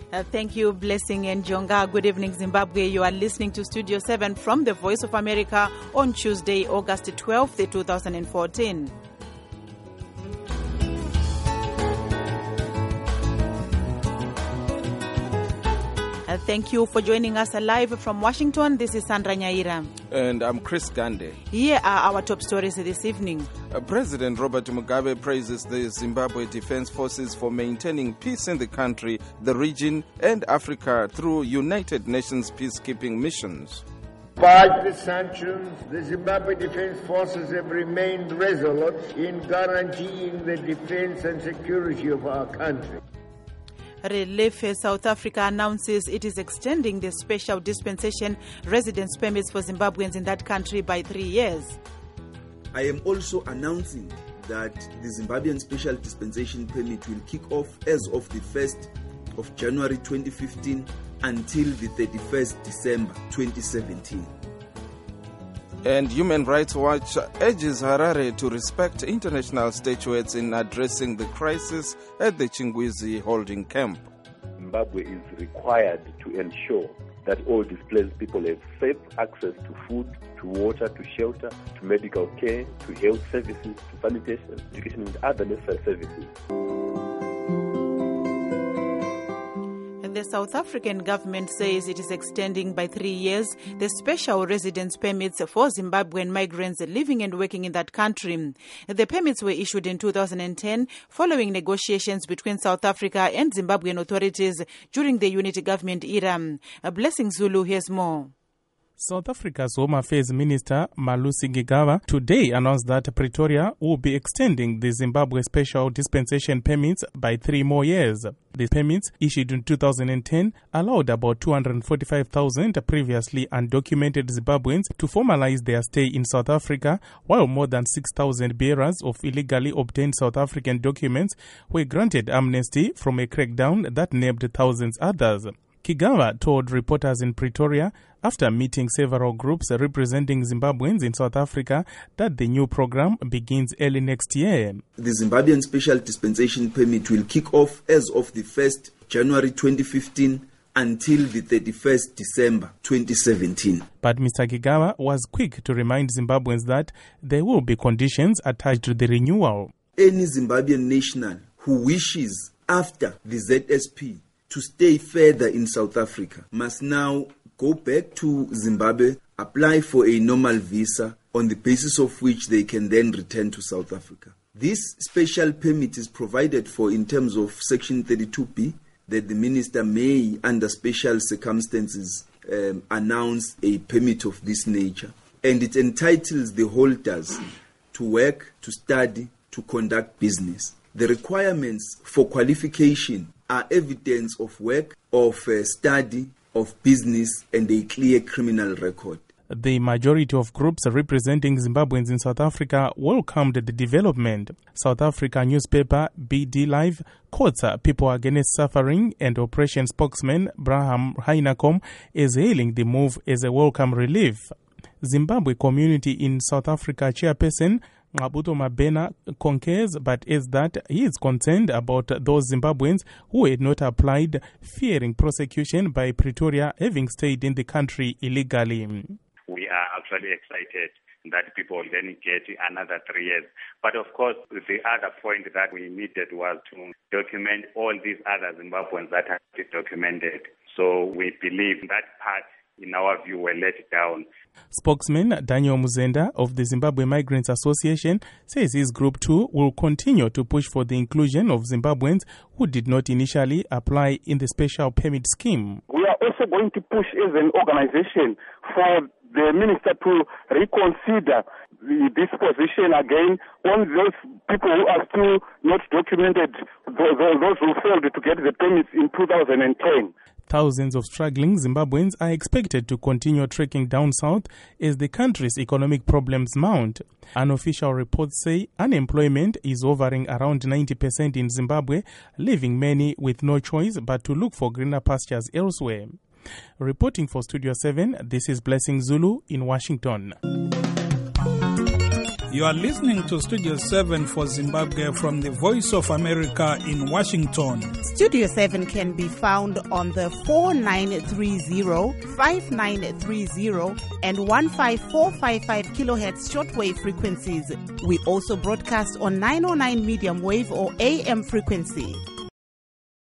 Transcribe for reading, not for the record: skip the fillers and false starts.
Thank you, Blessing and Jonga. Good evening, Zimbabwe. You are listening to Studio 7 from the Voice of America on Tuesday, August 12th, 2014. Thank you for joining us live from Washington. This is Sandra Nyaira. And I'm Chris Gande. Here are our top stories this evening. President Robert Mugabe praises the Zimbabwe Defense Forces for maintaining peace in the country, the region, and Africa through United Nations peacekeeping missions. Despite the sanctions, the Zimbabwe Defense Forces have remained resolute in guaranteeing the defense and security of our country. Relief South Africa announces it is extending the special dispensation residence permits for Zimbabweans in that country by 3 years. I am also announcing that the Zimbabwean special dispensation permit will kick off as of the 1st of January 2015 until the 31st December 2017. And Human Rights Watch urges Harare to respect international statuettes in addressing the crisis at the Chingwizi holding camp. Zimbabwe is required to ensure that all displaced people have safe access to food, to water, to shelter, to medical care, to health services, to sanitation, education, and other necessary services. The South African government says it is extending by 3 years the special residence permits for Zimbabwean migrants living and working in that country. The permits were issued in 2010 following negotiations between South Africa and Zimbabwean authorities during the unity government era. Blessing Zulu hears more. South Africa's Home Affairs Minister Malusi Gigaba today announced that Pretoria will be extending the Zimbabwe Special Dispensation Permits by 3 more years. The permits, issued in 2010, allowed about 245,000 previously undocumented Zimbabweans to formalize their stay in South Africa, while more than 6,000 bearers of illegally obtained South African documents were granted amnesty from a crackdown that named thousands others. Kigava told reporters in Pretoria after meeting several groups representing Zimbabweans in South Africa that the new program begins early next year. The Zimbabwean Special Dispensation Permit will kick off as of the 1st January 2015 until the 31st December 2017. But Mr. Kigava was quick to remind Zimbabweans that there will be conditions attached to the renewal. Any Zimbabwean national who wishes after the ZSP to stay further in South Africa must now go back to Zimbabwe, apply for a normal visa on the basis of which they can then return to South Africa. This special permit is provided for in terms of Section 32B, that the minister may, under special circumstances, announce a permit of this nature. And it entitles the holders to work, to study, to conduct business. The requirements for qualification are evidence of work, of study, of business, and a clear criminal record. The majority of groups representing Zimbabweans in South Africa welcomed the development. South Africa newspaper BD Live quotes People Against Suffering and Oppression spokesman Braham Hainakom is hailing the move as a welcome relief. Zimbabwe community in South Africa chairperson Ngabuto Mabena concurs, but is that he is concerned about those Zimbabweans who had not applied, fearing prosecution by Pretoria, having stayed in the country illegally. We are actually excited that people will then get another 3 years. But of course, the other point that we needed was to document all these other Zimbabweans that have been documented. So we believe that part, in our view, were let down. Spokesman Daniel Muzenda of the Zimbabwe Migrants Association says his group too will continue to push for the inclusion of Zimbabweans who did not initially apply in the special permit scheme. We are also going to push as an organization for the minister to reconsider this position again on those people who are still not documented, those who failed to get the permits in 2010. Thousands of struggling Zimbabweans are expected to continue trekking down south as the country's economic problems mount. Unofficial reports say unemployment is hovering around 90% in Zimbabwe, leaving many with no choice but to look for greener pastures elsewhere. Reporting for Studio 7, this is Blessing Zulu in Washington. You are listening to Studio 7 for Zimbabwe from the Voice of America in Washington. Studio 7 can be found on the 4930, 5930 and 15455 kilohertz shortwave frequencies. We also broadcast on 909 medium wave or AM frequency.